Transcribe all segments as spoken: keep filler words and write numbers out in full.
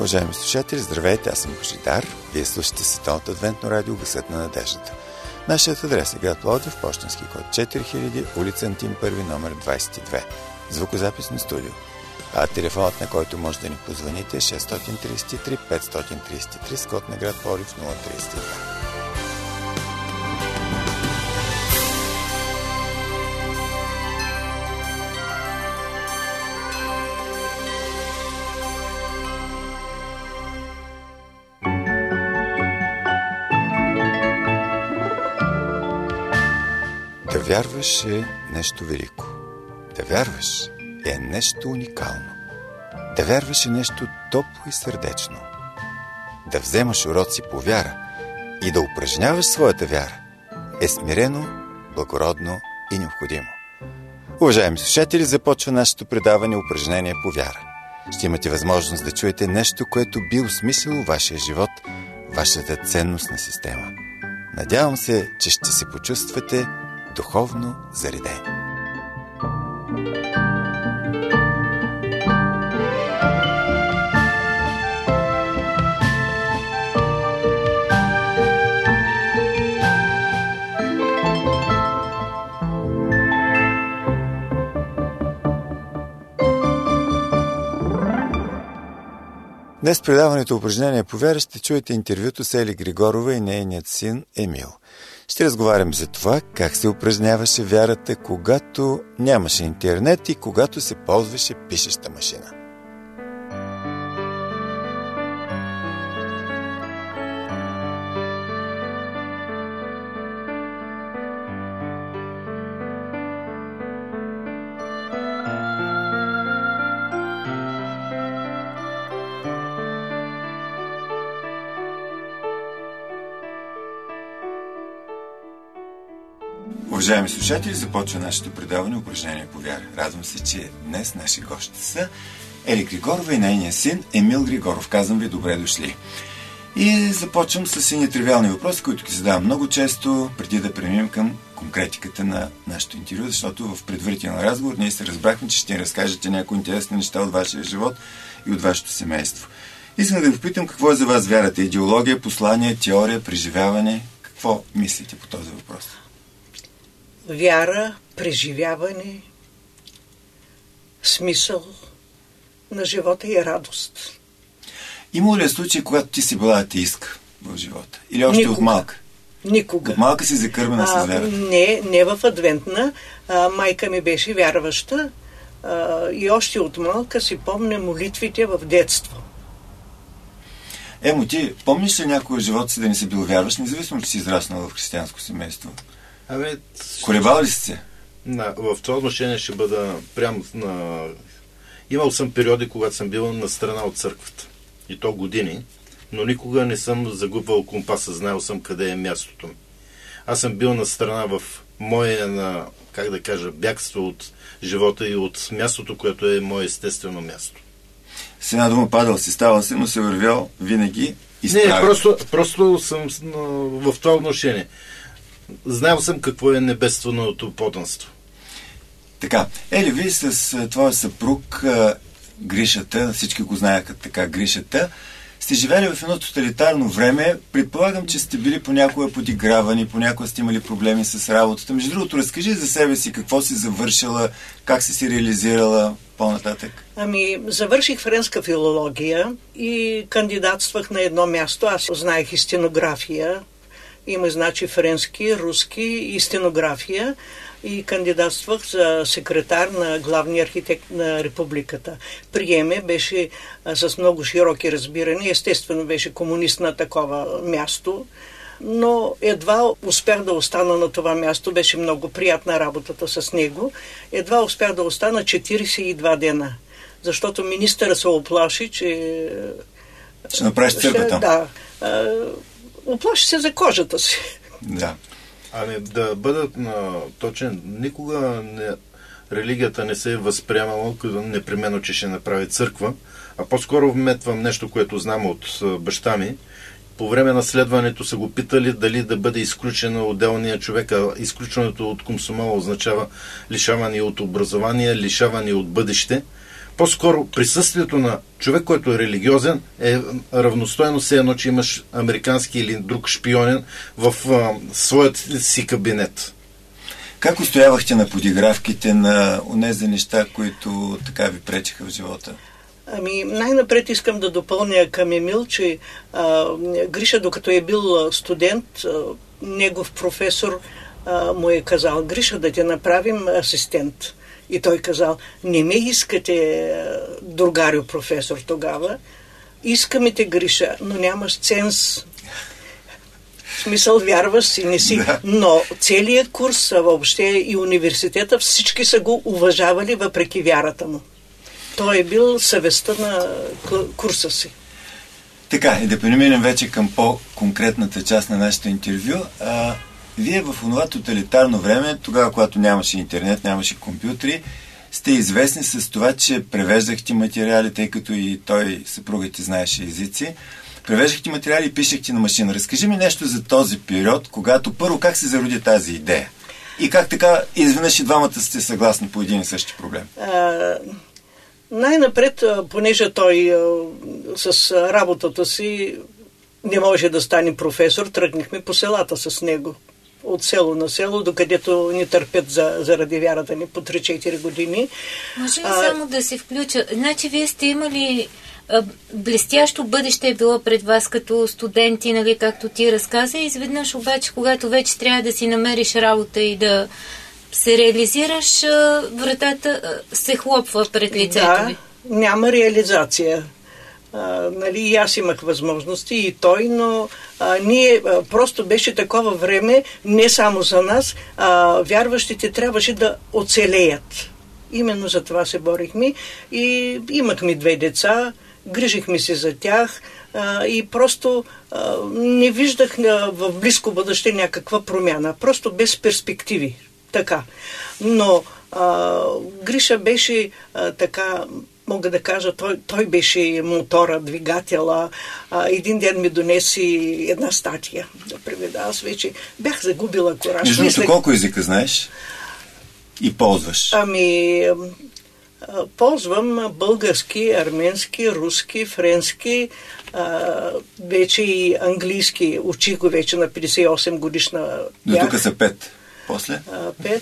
Уважаеми слушатели, здравейте, аз съм Божидар. Вие слушате Световното адвентно радио Гласът на надеждата. Нашият адрес е град Пловдив, пощенски код четири хиляди, улица Антим първи, номер двадесет и две. Звукозаписно студио. А телефонът, на който може да ни позвоните е шест три три пет три три с код на град Пловдив нула тридесет и две. Да вярваш е нещо велико. Да вярваш е нещо уникално. Да вярваш е нещо топло и сърдечно. Да вземаш уроци по вяра и да упражняваш своята вяра е смирено, благородно и необходимо. Уважаеми слушатели, започва нашето предаване упражнение по вяра. Ще имате възможност да чуете нещо, което би осмислило вашия живот, вашата ценностна система. Надявам се, че ще се почувствате духовно заредени. Днес в предаването упражнение по вяра ще чуете интервюто с Ели Григорова и нейният син Емил. Ще разговарям за това как се упражняваше вярата, когато нямаше интернет и когато се ползваше пишеща машина. Уважаеми слушатели, започва нашето предаване упражнение по вяра. Радвам се, че днес наши гости са Ели Григорова и нейния син Емил Григоров. Казвам ви добре дошли. И започвам с едни тривиални въпроси, които ги задавам много често, преди да преминем към конкретиката на нашето интервю, защото в предварителен разговор ние се разбрахме, че ще ни разкажете някои интересни неща от вашия живот и от вашето семейство. Искам да ви попитам какво е за вас вярата? Идеология, послание, теория, преживяване? Какво мислите по този въпрос? Вяра, преживяване, смисъл на живота и радост. Има ли е случай, когато ти си била атеистка в живота? Или още Никога. От малка? Никога. От малка си закърбена с вяра? Не, не в адвентна. А, майка ми беше вярваща а, и още от малка си помня молитвите в детство. Емо, ти помниш ли някой живот си да не си бил вярващ, независимо, че си израснал в християнско семейство? Абе, колебал ли си се? На, в това отношение ще бъда прямо на... Имал съм периоди, когато съм бил на страна от църквата. И то години. Но никога не съм загубвал компаса. Знаел съм къде е мястото ми. Аз съм бил на страна в моя, на, как да кажа, бягство от живота и от мястото, което е мое естествено място. С една дума падал си, ставал си, но се вървял винаги изправен. Не, просто, просто съм в това отношение. Знаел съм какво е небественото подданство. Така, Ели, вие с твоя съпруг Гришата, всички го знаеха така, Гришата, сте живели в едно тоталитарно време. Предполагам, че сте били понякога подигравани, понякога сте имали проблеми с работата. Между другото, разкажи за себе си какво си завършила, как си си реализирала по-нататък. Ами, завърших френска филология и кандидатствах на едно място. Аз знаех и стенография. Има, значи, френски, руски и стенография и кандидатствах за секретар на главния архитект на републиката. Приеме беше а, с много широки разбирания. Естествено беше комунист на такова място, но едва успях да остана на това място. Беше много приятна работата с него. Едва успях да остана четиридесет и два дена, защото министъра се оплаши, че... Ще направиш църквата. Да. А, оплаши се за кожата си. Да. Ами да бъдат на точен, никога не, религията не се е възприемала като непременно, че ще направи църква, а по-скоро вметвам нещо, което знам от баща ми. По време на следването са го питали дали да бъде изключено отделния човек, а изключването от комсомола означава лишаване от образование, лишаване от бъдеще. по-скоро присъствието на човек, който е религиозен, е равностойно все едно, че имаш американски или друг шпионен в а, своят си кабинет. Как устоявахте на подигравките, на онези неща, които така ви пречеха в живота? Ами, най-напред искам да допълня към Емил, че а, Гриша, докато е бил студент, а, негов професор а, му е казал: Гриша, да те направим асистент. И той казал: не ме искате, другарю професор тогава, искаме те, Гриша, но нямаш ценз. В смисъл, вярваш си, не си. Да. Но целият курс, въобще и университета, всички са го уважавали въпреки вярата му. Той е бил съвестта на курса си. Така, и да преминем вече към по-конкретната част на нашето интервю. А, вие в онова тоталитарно време, тогава, когато нямаше интернет, нямаше компютри, сте известни с това, че превеждахте материали, тъй като и той, съпругът ти, знаеше езици. Превеждахте материали и пишехте на машина. Разкажи ми нещо за този период, когато първо как се зароди тази идея? И как така изведнъж и двамата сте съгласни по един и същи проблем? А, най-напред, понеже той с работата си не може да стане професор, тръгнахме по селата с него. От село на село, докъдето ни търпят за, заради вярата ни по три-четири години. Може ли а, само да се включа? Значи, вие сте имали а, блестящо бъдеще е било пред вас като студенти, нали, както ти разказа, и изведнъж обаче, когато вече трябва да си намериш работа и да се реализираш, а, вратата а, се хлопва пред лицето да, ви. Няма реализация. А, нали, и аз имах възможности, и той, но а, ние а, просто беше такова време, не само за нас, а, вярващите трябваше да оцелеят. Именно за това се борихме и имахме две деца, грижихме се за тях а, и просто а, не виждах а, в близко бъдеще някаква промяна, просто без перспективи. Така. Но а, Гриша беше а, така, мога да кажа, той, той беше мотора, двигателя. А, един ден ми донеси една статия да преведа. Аз вече бях загубила кораж. Между Мислех... колко езика знаеш и ползваш? Ами, а, ползвам български, арменски, руски, френски, а, вече и английски. Учих го вече на петдесет и осем годишна. До тук са пет. После? А, пет...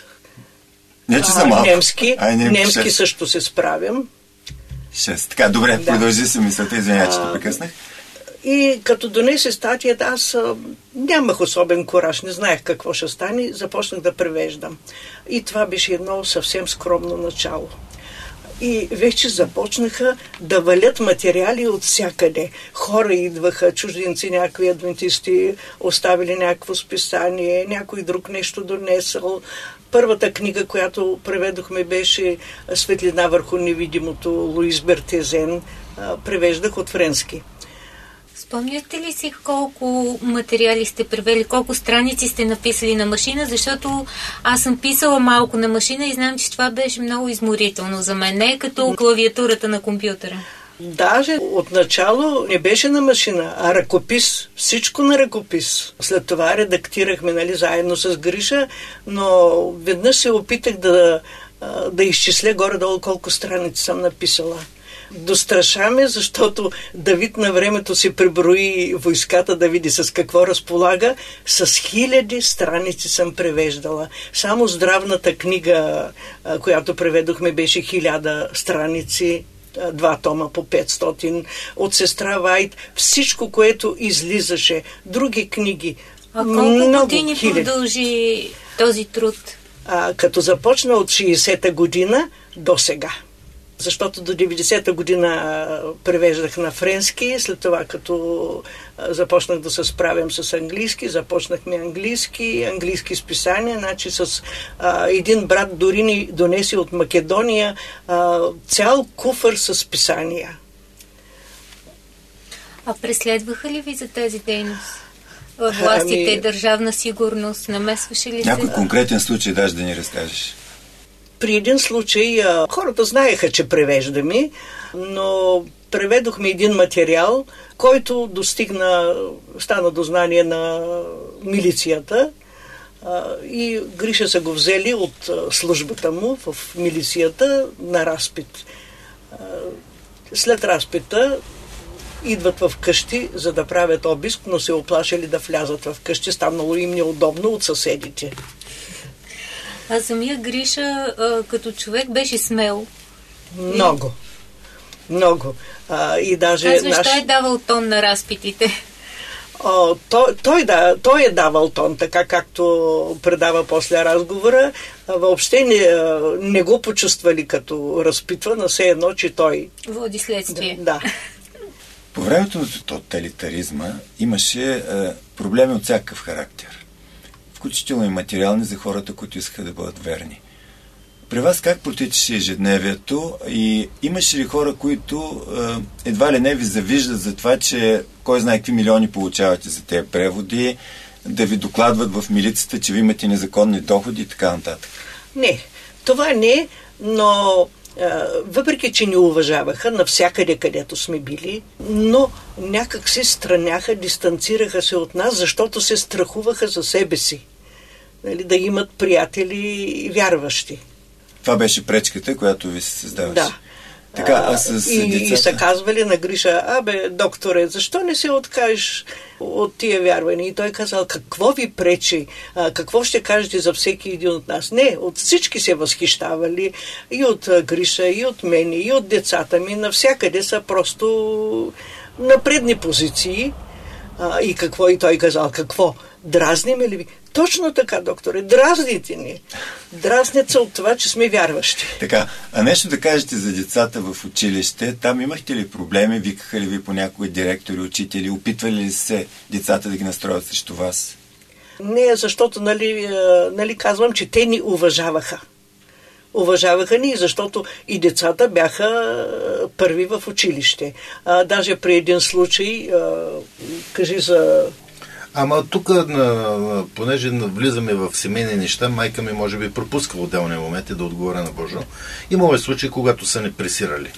Не, че са малко. Немски, Ай, не, немски шест. Също се справям. Шест. Така, добре, да. Продължи се мисълта, извиня, че те прекъснах. И като донесе статията, аз а, нямах особен кураж, не знаех какво ще стане, започнах да превеждам. И това беше едно съвсем скромно начало. И вече започнаха да валят материали от всякъде. Хора идваха, чужденци, някакви адвентисти, оставили някакво списание, някой друг нещо донесъл. Първата книга, която преведохме, беше "Светлина върху невидимото", Луис Бертезен. Превеждах от френски. Спомняте ли си колко материали сте превели, колко страници сте написали на машина? Защото аз съм писала малко на машина и знам, че това беше много изморително за мен. Не е като клавиатурата на компютъра. Даже отначало не беше на машина, а ръкопис. Всичко на ръкопис. След това редактирахме, нали, заедно с Гриша, но веднъж се опитах да, да изчисля горе-долу колко страници съм написала. Дострашаме, защото Давид на времето си преброи войската да види с какво разполага. С хиляди страници съм превеждала. Само здравната книга, която преведохме, беше хиляда страници. Два тома по петстотин, от сестра Вайт, всичко, което излизаше, други книги. А колко години продължи този труд? А, като започна от шейсета година до сега. Защото до деветдесета година превеждах на френски, след това като започнах да се справям с английски, започнахме английски, английски списания, значи с а, един брат дори ни донеси от Македония а, цял куфър с списания. А преследваха ли ви за тази дейност? Властите, ами... държавна сигурност, намесваше ли се? Някой конкретен случай даже да ни разкажеш. При един случай а, хората знаеха, че превеждаме, но преведохме един материал, който достигна, стана до знание на милицията а, и Гриша са го взели от а, службата му в милицията на разпит. След разпита идват в къщи, за да правят обиск, но се оплашили да влязат в къщи. Станало им неудобно от съседите. А самия Гриша като човек беше смел. Много. Много. А, и даже Казваш, наш... той е давал тон на разпитите. О, той, той, да, той е давал тон, така както предава после разговора. Въобще не, не го почувствали като разпитва, на все едно, че той... Води следствие. Да. да. По времето на тоталитаризма имаше е, проблеми от всякакъв характер. Включително и материални за хората, които искаха да бъдат верни. При вас как протичаше ежедневието и имаше ли хора, които е, едва ли не ви завиждат за това, че кой знае какви милиони получавате за тези преводи, да ви докладват в милицията, че ви имате незаконни доходи и така нататък? Не, това не, но е, въпреки, че ни уважаваха навсякъде, където сме били, но някак се страняха, дистанцираха се от нас, защото се страхуваха за себе си. Нали, да имат приятели вярващи. Това беше пречката, която ви се създаваше. Да. Така, а с и, децата... и са казвали на Гриша: абе, докторе, защо не се откажеш от тия вярвания? И той казал: какво ви пречи? А, какво ще кажете за всеки един от нас? Не, от всички се възхищавали. И от Гриша, и от мен, и от децата ми. Навсякъде са просто на предни позиции. А, и какво? И той казал: какво? Дразниме ли ви? Точно така, докторе, дразните ни. Дразнят се от това, че сме вярващи. Така, а нещо да кажете за децата в училище. Там имахте ли проблеми? Викаха ли ви понякога директори, учители? Опитвали ли се децата да ги настроят срещу вас? Не, защото, нали, нали казвам, че те ни уважаваха. Уважаваха ни, защото и децата бяха първи в училище. А, даже при един случай, а, кажи за... Ама тук, понеже влизаме в семейни неща, майка ми може би пропуска в отделни моменти да отговоря на Божо. Имало е случаи, когато са ни пресирали.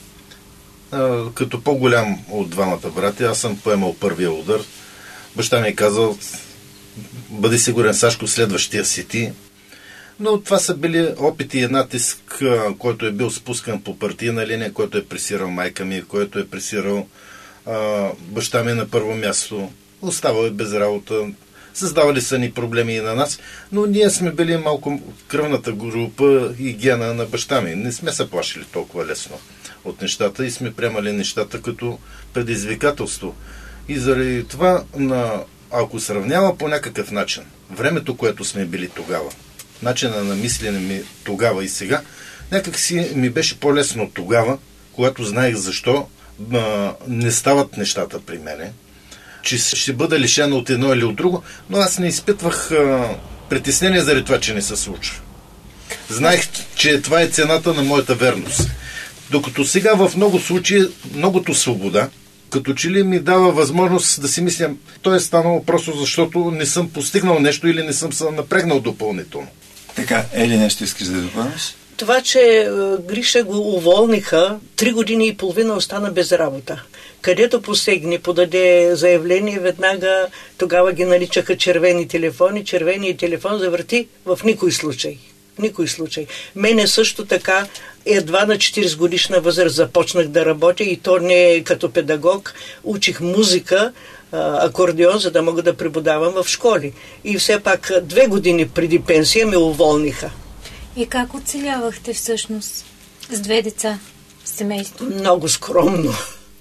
Като по-голям от двамата брати, аз съм поемал първия удар. Баща ми е казал: бъди сигурен, Сашко, следващия си ти. Но това са били опити и натиск, който е бил спускан по партийна линия, който е пресирал майка ми, който е пресирал а, баща ми на първо място. Оставал е без работа. Създавали са ни проблеми и на нас, но ние сме били малко кръвната група и гена на баща ми. Не сме се плашили толкова лесно от нещата и сме приемали нещата като предизвикателство. И заради това, на, ако сравнява по някакъв начин времето, което сме били тогава, начина на мислене ми тогава и сега, някак си ми беше по-лесно тогава, когато знаех защо а, не стават нещата при мене, че ще бъда лишен от едно или от друго, но аз не изпитвах а, притеснение заради това, че не се случва. Знаех, че това е цената на моята верност. Докато сега в много случаи, многото свобода, като че ли ми дава възможност да си мисля, то е станало просто защото не съм постигнал нещо или не съм се напрегнал допълнително. Така, Ели, нещо искаш да допълниш? Това, че Гриша го уволниха, три години и половина остана без работа. Където посегне, подаде заявление, веднага тогава ги наричаха червени телефони. Червеният телефон завърти в никой случай. В никой случай. Мене също така едва на четиридесет годишна възраст започнах да работя и то не като педагог. Учих музика, акордеон, за да мога да преподавам в школи. И все пак две години преди пенсия ме уволниха. И как оцелявахте всъщност с две деца в семейство? Много скромно.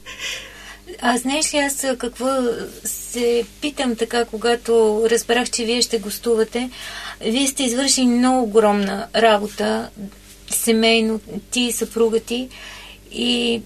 А знаеш ли аз какво се питам така, когато разбрах, че вие ще гостувате? Вие сте извършили много огромна работа, семейно, ти и съпруга ти, и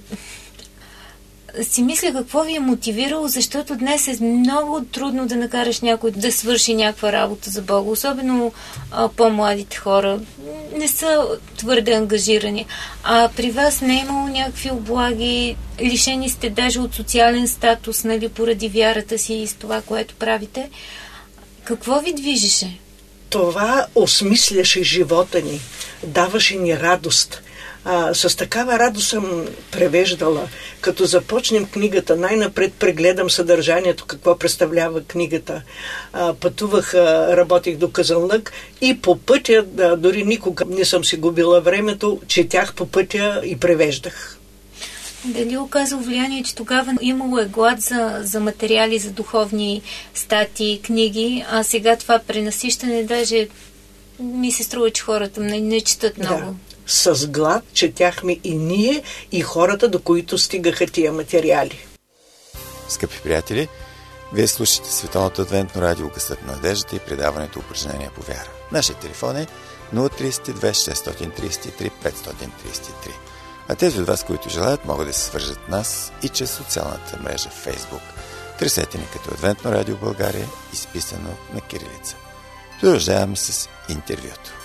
си мисля какво ви е мотивирало, защото днес е много трудно да накараш някой да свърши някаква работа за Бога, особено а, по-младите хора не са твърде ангажирани. А при вас не е имало някакви облаги, лишени сте даже от социален статус, нали, поради вярата си и с това, което правите. Какво ви движеше? Това осмисляше живота ни, даваше ни радост. А, с такава радост съм превеждала. Като започнем книгата, най-напред прегледам съдържанието, какво представлява книгата. А, пътувах, а, работих до Казанлък и по пътя, да, дори никога не съм си губила времето, четях по пътя и превеждах. Дали оказва влияние, че тогава имало е глад за, за материали, за духовни статии, книги, а сега това пренасищане даже ми се струва, че хората не, не четат много. Да. С глад четяхме и ние, и хората, до които стигаха тия материали. Скъпи приятели, вие слушате Световното адвентно радио Гласът на надеждата и предаването Упражнения по вяра. Нашият телефон е нула три две шест три три пет три три. А тези от вас, които желаят, могат да се свържат с нас и чрез социалната мрежа Facebook. Търсете ни като Адвентно радио България, изписано на кирилица. Продължаваме с интервюто.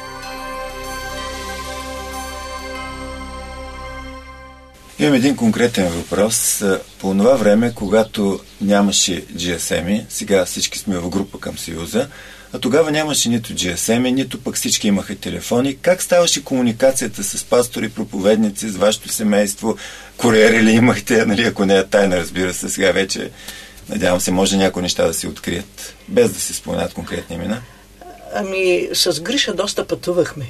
Имам един конкретен въпрос. По това време, когато нямаше джи ес ем-и, сега всички сме в група към Съюза, а тогава нямаше нито джи ес ем-и, нито пък всички имаха телефони. Как ставаше комуникацията с пастори, проповедници, с вашето семейство? Куриери ли имахте? Нали, ако не е тайна, разбира се, сега вече, надявам се, може някои неща да се открият, без да се споменат конкретни имена. Ами, с Гриша доста пътувахме.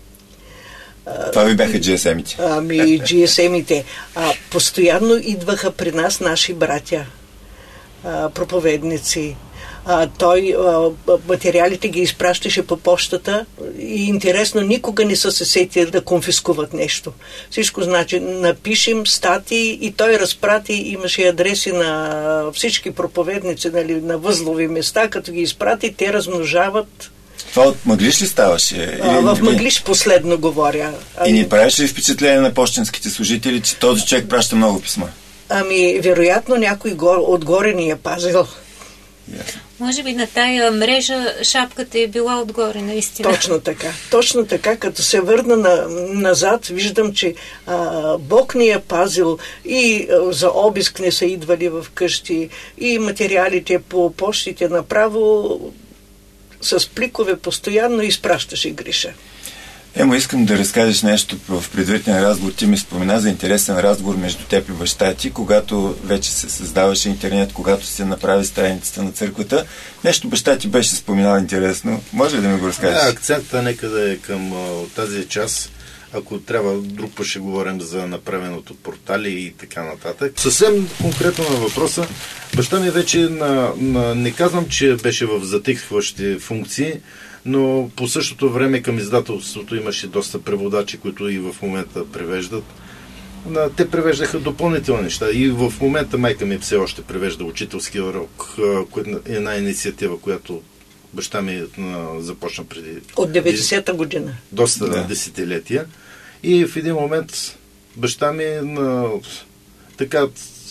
Това ви бяха джи ес ем-ите? Ами, джи ес ем-ите. А, постоянно идваха при нас наши братя, а, проповедници. А, той а, материалите ги изпращаше по почтата и интересно, никога не са се сетили да конфискуват нещо. Всичко значи, напишем статии и той разпрати, имаше адреси на всички проповедници, нали, на възлови места, като ги изпрати, те размножават. Това от Мъглиш ли ставаше? А, в Мъглиш последно говоря. И не правиш ли впечатление на пощенските служители, че този човек праща много писма? Ами, вероятно някой гор, отгоре ни е пазил. Yes. Може би на тая мрежа шапката е била отгоре, наистина. Точно така. Точно така, като се върна на, назад, виждам, че а, Бог ни е пазил и а, за обиск не са идвали в къщи и материалите по почтите направо с пликове постоянно изпращаше Гриша. Емо, искам да разкажеш нещо в предварителен разговор. Ти ми спомена за интересен разговор между теб и баща ти, когато вече се създаваше интернет, когато се направи страницата на църквата. Нещо баща ти беше споменал интересно. Може ли да ми го разкажеш? Да, акцентът нека да е към а, тази част. Ако трябва, друг път ще говорим за направеното портали и така нататък. Съвсем конкретно на въпроса, баща ми вече, на, на, не казвам, че беше в затихващи функции, но по същото време към издателството имаше доста преводачи, които и в момента превеждат. Те превеждаха допълнителни неща. И в момента майка ми все още превежда учителски урок. Една инициатива, която баща ми започна преди... От деветдесета година. Доста да. десетилетия. И в един момент баща ми на, така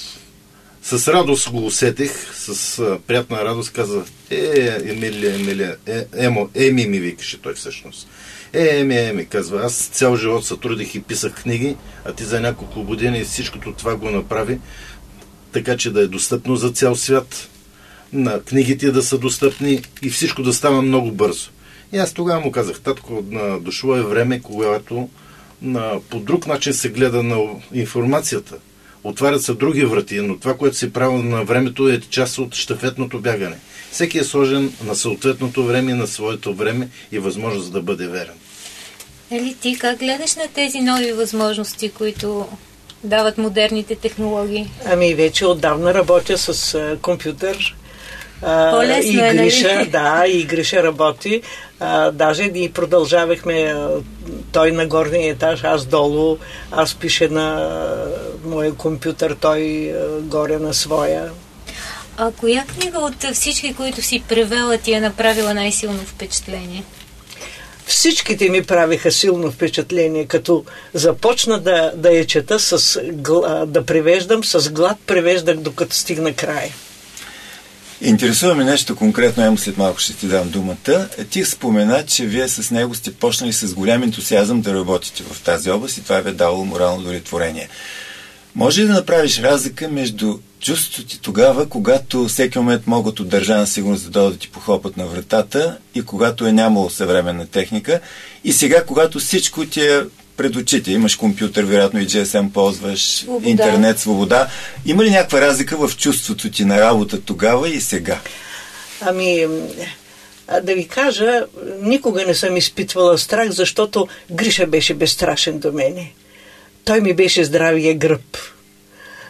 с радост го усетих, с а, приятна радост каза: е, Емилия, Емилия, е, Емо, Еми ми викаше той всъщност. Е, Еми, Еми, казва, аз цял живот се трудих и писах книги, а ти за няколко години всичкото това го направи, така че да е достъпно за цял свят, на книгите да са достъпни и всичко да става много бързо. И аз тогава му казах: татко, дошло е време, когато на, по друг начин се гледа на информацията. Отварят се други врати, но това, което се прави на времето, е част от щафетното бягане. Всеки е сложен на съответното време, на своето време и възможност да бъде верен. Ели ти как гледаш на тези нови възможности, които дават модерните технологии? Ами вече отдавна работя с а, компютър. По-лесно и е, Гриша, нали? да, и Гриша работи. А, даже и продължавахме, а, той на горния етаж, аз долу, аз пише на а, моя компютър, той а, горе на своя. А коя книга от всички, които си превела, ти е направила най-силно впечатление? Всичките ми правиха силно впечатление, като започна да, да я чета, с, да превеждам, с глад превеждах, докато стигна края. Интересуваме нещо конкретно, емо след малко ще ти дам думата. Ти спомена, че вие с него сте почнали с голям ентусиазъм да работите в тази област и това ви е давало морално удовлетворение. Може ли да направиш разлика между чувството ти тогава, когато всеки момент могат от държавна сигурност да дойдат ти похлопат на вратата и когато е нямало съвременна техника, и сега, когато всичко ти е пред очите, имаш компютър, вероятно и джи ес ем ползваш, свобода. Интернет, свобода. Има ли някаква разлика в чувството ти на работа тогава и сега? Ами, да ви кажа, никога не съм изпитвала страх, защото Гриша беше безстрашен до мене. Той ми беше здравия гръб.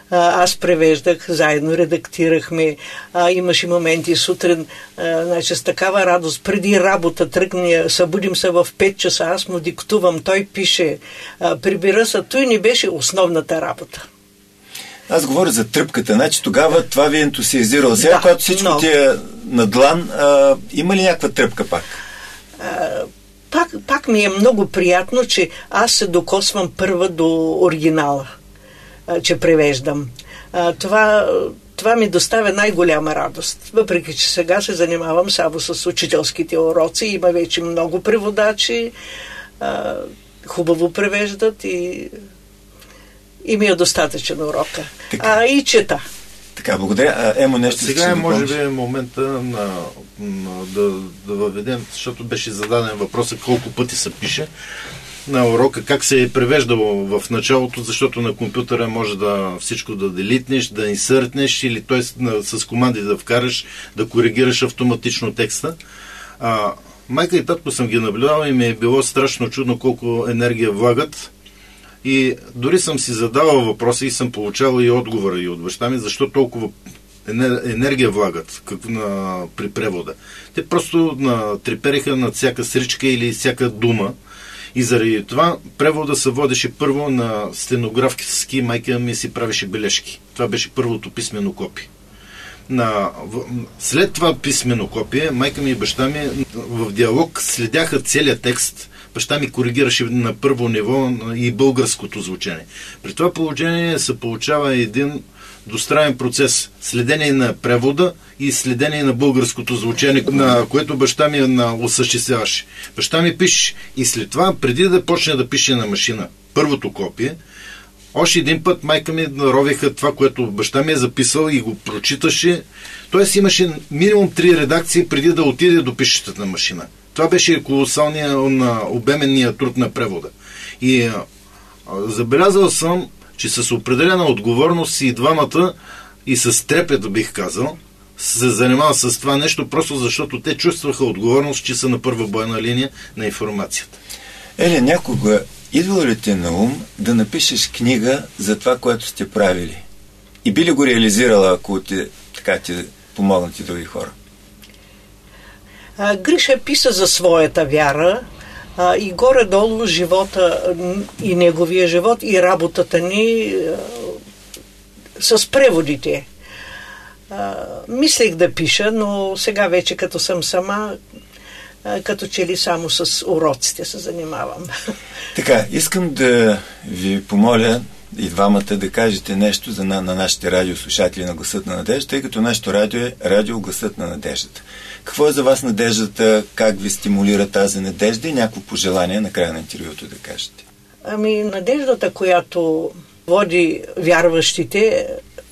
А, аз превеждах, заедно редактирахме. А, имаше моменти сутрин, а, значи, с такава радост. Преди работа тръгне, събудим се в пет часа, аз му диктувам, той пише, а, прибира се, той не беше основната работа. Аз говоря за тръпката, значи тогава това ви е ентусиазирало. Сега, да, когато всичко много. ти е на длан, а, има ли някаква тръпка пак? А, пак? Пак ми е много приятно, че аз се докосвам първа до оригинала, а, че превеждам. А, това, това ми доставя най-голяма радост. Въпреки че сега се занимавам само с учителските уроци, има вече много преводачи, а, хубаво превеждат и и ми е достатъчен урока. Така. А и чета. Така, благодаря. А, Емо, нещо сега е, може би, момента на, на, да, да въведем, защото беше зададен въпросът колко пъти се пише на урока, как се е превеждало в началото, защото на компютъра може да всичко да делитнеш, да инсъртнеш или т.е. с команди да вкараш, да коригираш автоматично текста. А, майка и татко съм ги наблюдавал и ми е било страшно чудно колко енергия влагат. И дори съм си задавал въпроса и съм получавал и отговора и от баща ми, защо толкова енергия влагат как на, при превода. Те просто на, трепериха над всяка сричка или всяка дума. И заради това превода се водеше първо на стенографски, майка ми си правеше бележки. Това беше първото писмено копие. На, в, след това писмено копие, майка ми и баща ми в диалог следяха целият текст. Баща ми коригираше на първо ниво и българското звучение. При това положение се получава един двустранен процес. Следение на превода и следение на българското звучение, на което баща ми на осъществяваше. Баща ми пише и след това, преди да почне да пише на машина първото копие, още един път майка ми наровиха това, което баща ми е записал и го прочиташе. Тоест имаше минимум три редакции преди да отиде до пишещата на машина. Това беше колосалния, обеменния труд на превода. И а, забелязал съм, че с определена отговорност и двамата и с трепет, бих казал, се занимава с това нещо, просто защото те чувстваха отговорност, че са на първа бойна линия на информацията. Еле, някога идва ли те на ум да напишеш книга за това, което сте правили? И би ли го реализирала, ако ти, така ти помогнат и други хора? А, Гриша писа за своята вяра а, и горе-долу живота и неговия живот и работата ни а, с преводите. А, мислех да пиша, но сега вече като съм сама, а, като че ли само с уроците се занимавам. Така, искам да ви помоля и двамата да кажете нещо за на, на нашите радиослушатели на Гласът на надеждата, тъй като нашето радио е радио Гласът на надеждата. Какво е за вас надеждата, как ви стимулира тази надежда и някакво пожелание на края на интервюто да кажете? Ами, надеждата, която води вярващите,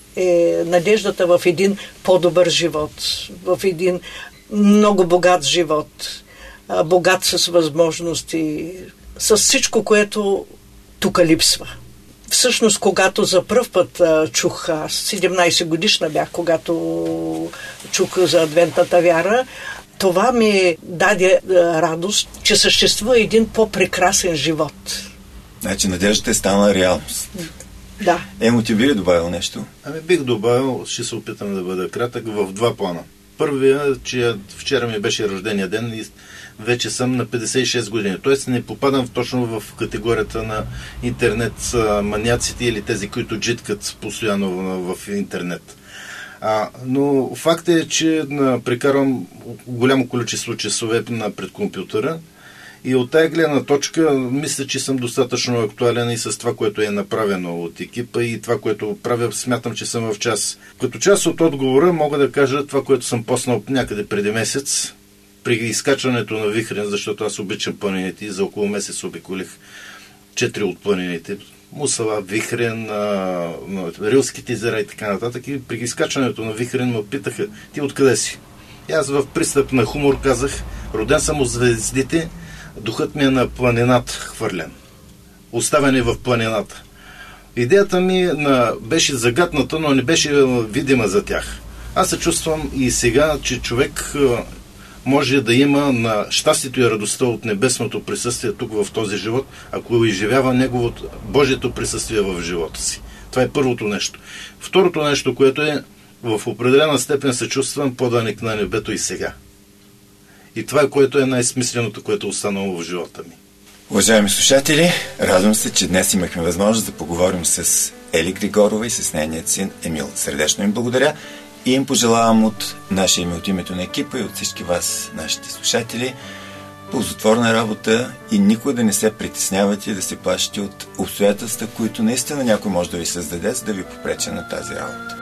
е надеждата в един по-добър живот, в един много богат живот, богат с възможности, с всичко, което тук липсва. Всъщност, когато за пръв път а, чух, аз седемнайсет годишна бях, когато чух за адвентната вяра, това ми даде а, радост, че съществува един по-прекрасен живот. Значи надеждата е станала реалност. Да. Емо, ти би ли добавил нещо? Ами бих добавил, ще се опитам да бъда кратък, в два плана. Първия, че вчера ми беше рождения ден и вече съм на петдесет и шест години. Тоест не попадам точно в категорията на интернет маняците или тези, които джиткат постоянно в интернет. А, но факт е, че на, прекарвам голямо количество часове на пред компютъра и от тая гледна точка мисля, че съм достатъчно актуален и с това, което е направено от екипа и това, което правя, смятам, че съм в час. Като част от отговора мога да кажа това, което съм поснал някъде преди месец, при изкачването на Вихрен, защото аз обичам планините и за около месец обиколих четири от планините. Мусала, Вихрен, а, Рилските езера и така нататък. И при изкачването на Вихрен ме питаха, ти откъде си? И аз в пристъп на хумор казах, роден съм от звездите, духът ми е на планината хвърлен. Оставен е в планината. Идеята ми на, беше загатната, но не беше видима за тях. Аз се чувствам и сега, че човек може да има на щастието и радостта от небесното присъствие тук в този живот, ако изживява неговото Божието присъствие в живота си. Това е първото нещо. Второто нещо, което е в определена степен се чувствам поданик на небето и сега. И това е, което е най-смисленото, което е останало в живота ми. Уважаеми слушатели, радвам се, че днес имахме възможност да поговорим с Ели Григорова и с нейният син Емил. Сърдечно им благодаря и им пожелавам от нашия име, от името на екипа и от всички вас, нашите слушатели, ползотворна работа и никой да не се притеснявате и да се плашите от обстоятелства, които наистина някой може да ви създаде, за да ви попречи на тази работа.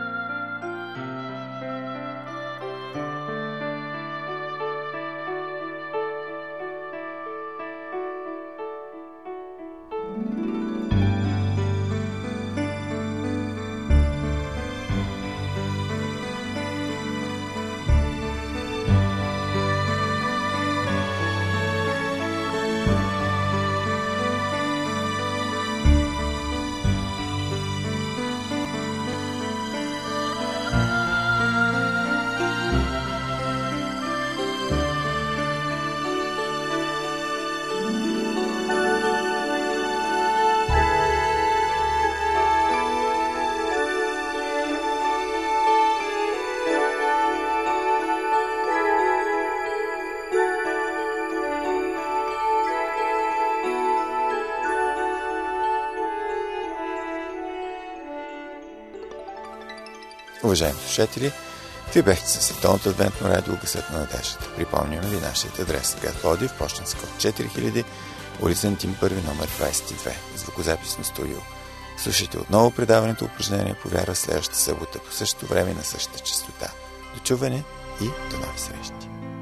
Уважаеми слушатели, вие бяхте със Световното адвентно радио Гласът на надеждата. Припомняме ви нашият адрес: град Пловдив, пощенски код четири хиляди, улица Антим първи, номер двадесет и две, звукозаписно студио. Слушайте отново предаването упражнение по вяра следващата събота по същото време на същата честота. До чуване и до нови срещи!